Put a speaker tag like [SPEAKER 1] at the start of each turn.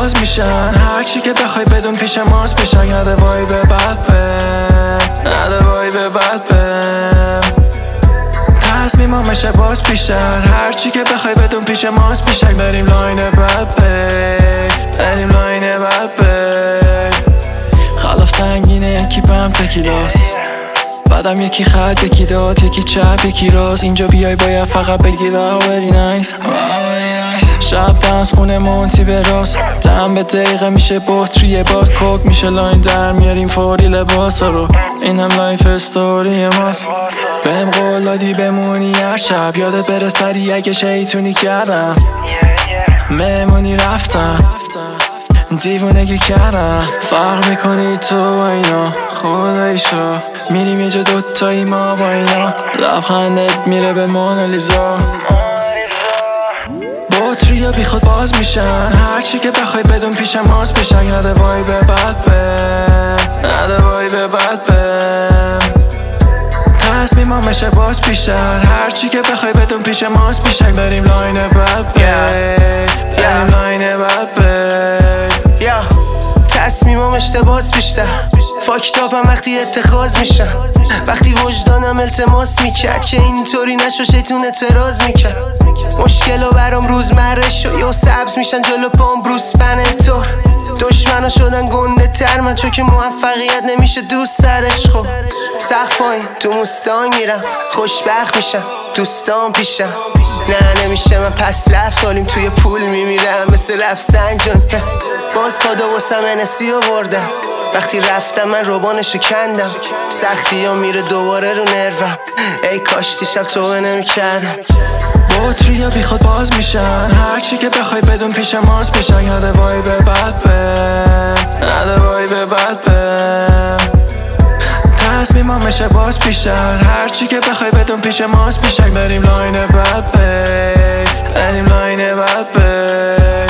[SPEAKER 1] باز میشن، هرچی که بخوای بدون پیش ماست پیشن. نده وای به بد نده وای به بد تصمیمامش باز پیشن، هرچی که بخوای بدون پیش ماست پیشن. بریم لاین بد بریم لاین بد خلاف سنگینه، یکی بهم تکیلاست، بعدم یکی خط یکی داد، یکی چپ یکی راست. اینجا بیای باید فقط بگی واو وری نایس. شب دنس خونه مونتی به راست، دم به دقیقه میشه بطریه باز. کوک میشه لاین در میاریم فوری لباس رو، اینم لایف استوری ماست. بهم قول دادی بمونی هر شب، یادت بره سری اگه شیطونی کردم. مهمونی رفتم دیوونگی کردم، فرق میکنی تو با اینا خداییشو. میریم یه جا دوتایی ما با اینا، لبخندت میره به مونالیزا. بطری بی خود باز میشن، هرچی که بخوای بدون پیش ماست پیشن. نده وای به بد نده وای به بد تصمیمامش باز پیشن، هرچی که بخوای بدون پیش ماست پیشن. بریم لاین بد بریم لاین بد
[SPEAKER 2] تصمیمام اشتباس بیشتر فاکتاپم وقتی اتخاذ میشن، وقتی وجدانم التماس میکرد که اینطوری نشو شیطون اعتراض میکرد. مشکل و برام روزمره شو یا سبز میشن جلو پام بروس بنر. دشمنا شدن گنده تر من، چون که موفقیت نمیشه دوست سرش. خب سقفاین تو موستان میرم، خوشبخت میشم دوستان پیشم. نه نمیشه من پس رفتالیم توی پول میمیرم مثل رفسنجان. باز کادو واسم انسی آوردم، وقتی رفتم من روبانشو کندم. سختی ها میره دوباره رو نروم، ای کاش دیشب توبه نمیکردم.
[SPEAKER 1] بطری بی خود باز میشن، هرچی که بخوای بدون پیش ماست پیشن. نده وای به بد نده وای به بد تصمیمامش باز پیشن، هرچی که بخوای بدون پیش ماست پیشن. بریم لاین بد بریم لاین بد